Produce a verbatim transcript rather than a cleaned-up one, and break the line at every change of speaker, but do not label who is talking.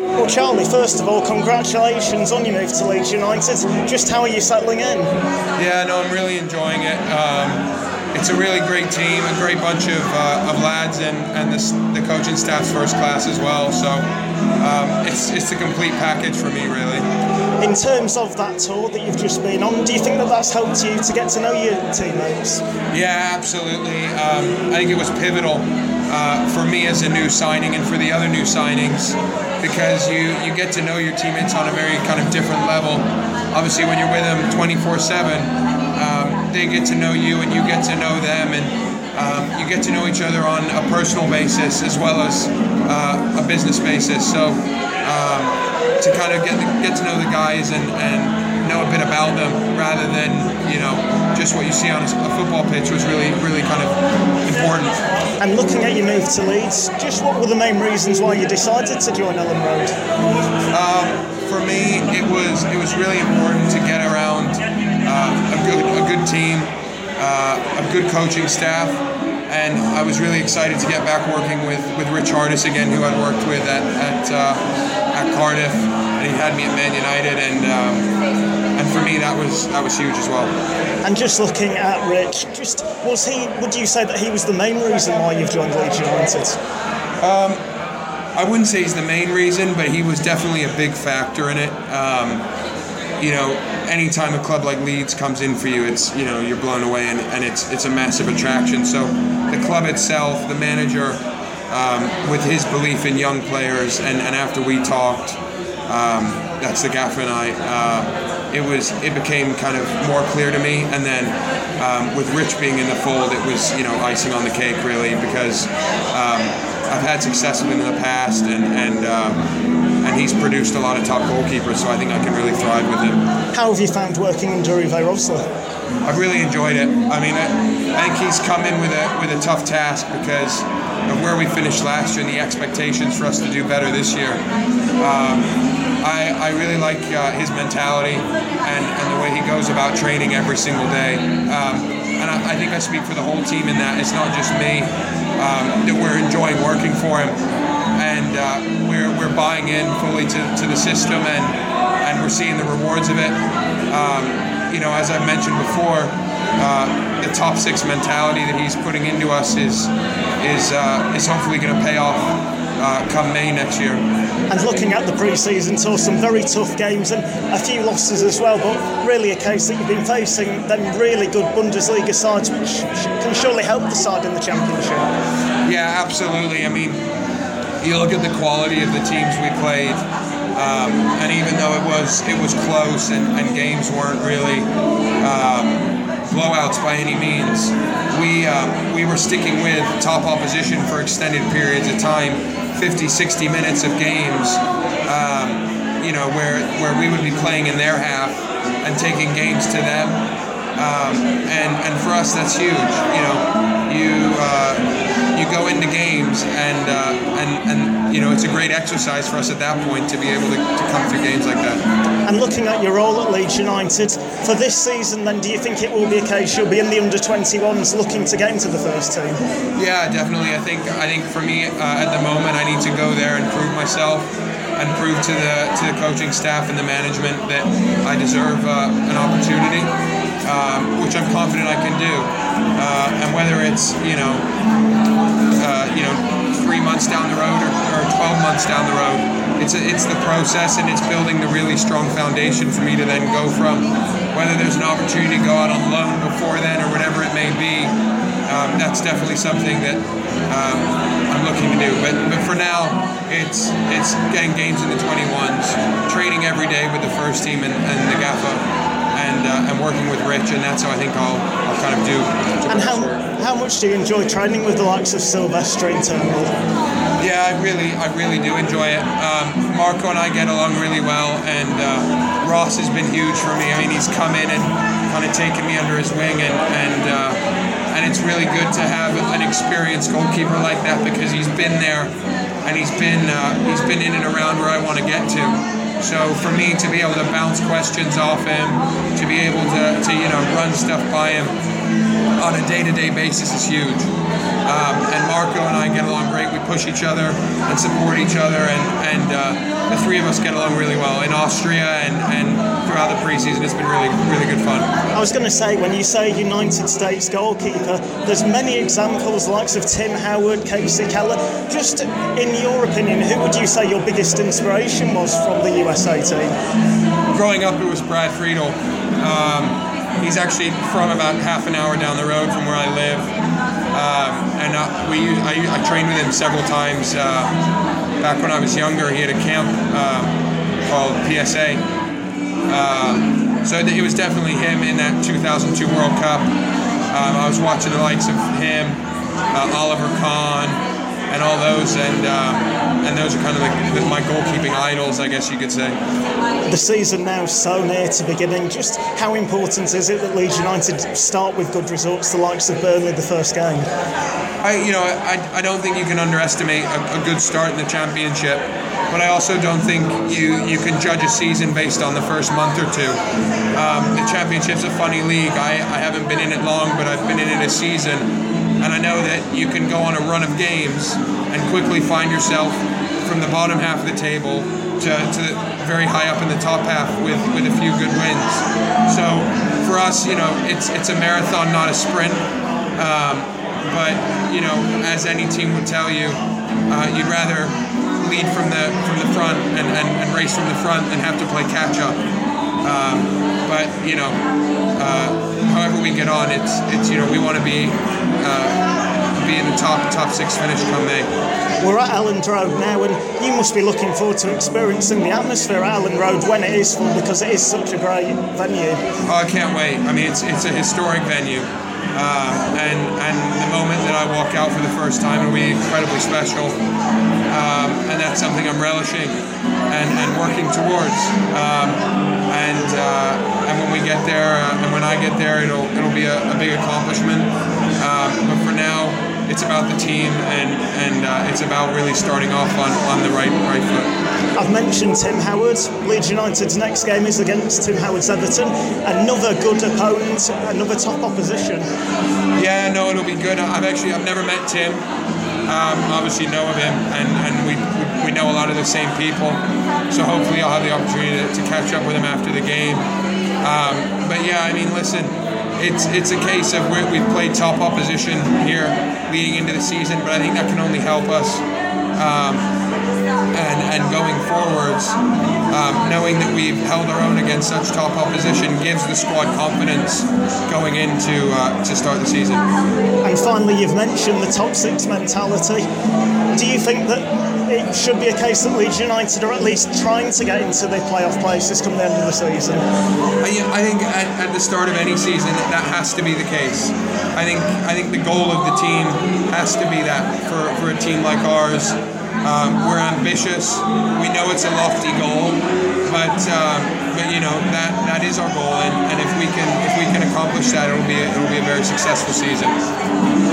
Well, Charlie, first of all, congratulations on your move to Leeds United. Just how are you settling in?
Yeah, no, I'm really enjoying it. Um, it's a really great team, a great bunch of, uh, of lads, and, and the, the coaching staff's first class as well. So um, it's, it's a complete package for me, really.
In terms of that tour that you've just been on, do you think that that's helped you to get to know your teammates?
Yeah, absolutely. Um, I think it was pivotal uh, for me as a new signing and for the other new signings, because you, you get to know your teammates on a very kind of different level. Obviously, when you're with them twenty-four seven, um, they get to know you and you get to know them, and um, you get to know each other on a personal basis as well as uh, a business basis. So um, to kind of get get to know the guys and, and know a bit about them rather than, you know, just what you see on a, a football pitch was really, really kind of important.
And looking at your move to Leeds, just what were the main reasons why you decided to join Ellen Road?
Um, for me, it was it was really important to get around uh, a good a good team, uh, a good coaching staff, and I was really excited to get back working with, with Rich Hardis again, who I'd worked with at at, uh, at Cardiff, and he had me at Man United, and um, and for me that was that was huge as well.
And just looking at Rich, just was he? Would you say that he was the main reason why you've joined Leeds United?
Um, I wouldn't say he's the main reason, but he was definitely a big factor in it. Um, you know, anytime a club like Leeds comes in for you, it's, you know, you're blown away, and, and it's it's a massive attraction. So the club itself, the manager, um, with his belief in young players, and, and after we talked, um, that's the gaffer and I, uh, it was it became kind of more clear to me. And then um, with Rich being in the fold, it was, you know, icing on the cake, really, because um, I've had success with him in the past, and and uh, and he's produced a lot of top goalkeepers, so I think I can really thrive with him.
How have you found working under Uwe Rosler?
I've really enjoyed it. I mean, I, I think he's come in with a with a tough task because of where we finished last year and the expectations for us to do better this year. Um, I, I really like uh, his mentality and, and the way he goes about training every single day. Um, and I, I think I speak for the whole team in that it's not just me, um, that we're enjoying working for him, and uh, we're we're buying in fully to, to the system, and, and we're seeing the rewards of it. Um, you know, as I've mentioned before, uh, the top six mentality that he's putting into us is is uh, is hopefully going to pay off uh, come May next year.
And looking at the pre-season tour, some very tough games and a few losses as well, but really a case that you've been facing them really good Bundesliga sides, which can surely help the side in the Championship.
Yeah, absolutely. I mean, you look at the quality of the teams we played, um, and even though it was it was close and, and games weren't really um, blowouts by any means, we um, we were sticking with top opposition for extended periods of time. fifty, sixty minutes of games, um, you know, where where we would be playing in their half and taking games to them, um, and and for us that's huge. You know, you uh, you go into games and uh, and and you know, it's a great exercise for us at that point to be able to, to come through games like that.
And looking at your role at Leeds United for this season, then do you think it will be a case you'll be in the under twenty-ones looking to get into the first team?
Yeah, definitely. I think I think for me uh, at the moment, I need to go there and prove myself and prove to the to the coaching staff and the management that I deserve uh, an opportunity, um, which I'm confident I can do. Uh, and whether it's, you know, uh, you know, three months down the road or, or twelve months down the road, it's a, it's the process, and it's building the really strong foundation for me to then go from. Whether there's an opportunity to go out on loan before then or whatever it may be, um, that's definitely something that um, I'm looking to do. But but for now, it's it's getting games in the twenty-ones, training every day with the first team and, and the G A F A, and uh, and working with Rich, and that's how I think I'll I'll kind of do.
And how how much do you enjoy training with the likes of Silvestre internally?
Yeah, I really, I really do enjoy it. Um, Marco and I get along really well, and uh, Ross has been huge for me. I mean, he's come in and kind of taken me under his wing, and and uh, and it's really good to have an experienced goalkeeper like that, because he's been there, and he's been uh, he's been in and around where I want to get to. So for me to be able to bounce questions off him, to be able to, to you know, run stuff by him on a day-to-day basis is huge. Um, and Marco and I get along great. We push each other and support each other, and, and uh, the three of us get along really well in Austria and, and throughout the preseason. It's been really, really good fun.
I was going to say, when you say United States goalkeeper, there's many examples, likes of Tim Howard, Casey Keller. Just in your opinion, who would you say your biggest inspiration was from the U S A team?
Growing up, it was Brad Friedel. Um, he's actually from about half an hour down the road from where I live. Um, and uh, we I, I trained with him several times. Uh, back when I was younger, he had a camp uh, called P S A. Uh, so it was definitely him in that two thousand two World Cup. Um, I was watching the likes of him, uh, Oliver Kahn, and all those, and uh, and those are kind of like my goalkeeping idols, I guess you could say.
The season now so near to beginning. Just how important is it that Leeds United start with good results, the likes of Burnley the first game?
I, you know, I, I don't think you can underestimate a, a good start in the Championship, but I also don't think you, you can judge a season based on the first month or two. Um, the Championship's a funny league. I, I haven't been in it long, but I've been in it a season, and I know that you can go on a run of games and quickly find yourself from the bottom half of the table to, to very high up in the top half with, with a few good wins. So for us, you know, it's it's a marathon, not a sprint. Um, but you know, as any team would tell you, uh, you'd rather lead from the from the front and, and, and race from the front than have to play catch up. Um, but you know, uh, however we get on, it's it's you know we want to be uh, be in the top top six finish come May.
We're at Elland Road now, and you must be looking forward to experiencing the atmosphere at Elland Road when it is full, because it is such a great venue.
Oh, I can't wait. I mean, it's it's a historic venue, uh, and and the moment that I walk out for the first time will be incredibly special, um, and that's something I'm relishing and, and working towards. Um, and uh, and when we get there, uh, and when I get there, it'll it'll be a, a big accomplishment. Um, but for now, it's about the team, and and uh, it's about really starting off on, on the right right foot.
I've mentioned Tim Howard. Leeds United's next game is against Tim Howard's Everton. Another good opponent, another top opposition.
Yeah, no, it'll be good. I've actually I've never met Tim. Um, obviously know of him, and, and we we know a lot of the same people. So hopefully I'll have the opportunity to, to catch up with him after the game. Um, but yeah, I mean, listen. It's it's a case of where we've played top opposition here leading into the season, but I think that can only help us. Um, and and going forwards, um, knowing that we've held our own against such top opposition gives the squad confidence going into uh, to start the season.
And finally, you've mentioned the top six mentality. Do you think that it should be a case that Leeds United are at least trying to get into the playoff places come the end of the season?
I, I think at, at the start of any season that has to be the case. I think I think the goal of the team has to be that for, for a team like ours. Um, we're ambitious. We know it's a lofty goal, but um, but you know that, that is our goal, and, and if we can if we can accomplish that, it'll be a, it'll be a very successful season.